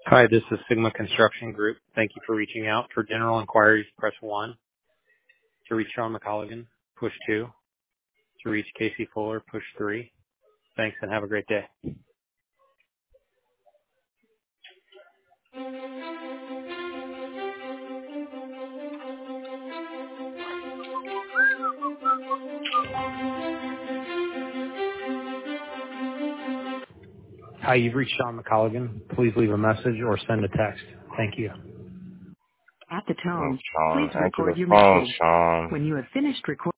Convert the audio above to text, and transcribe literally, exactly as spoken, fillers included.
Hi, this is Sigma Construction Group. Thank you for reaching out. For general inquiries, press one. To reach Sean McColligan, push two. To reach Casey Fuller, push three. Thanks and have a great day. Hi, you've reached Sean McColligan. Please leave a message or send a text. Thank you. At the Oh, tone, Sean, please answer the record your phone, message. Sean. When you have finished recording,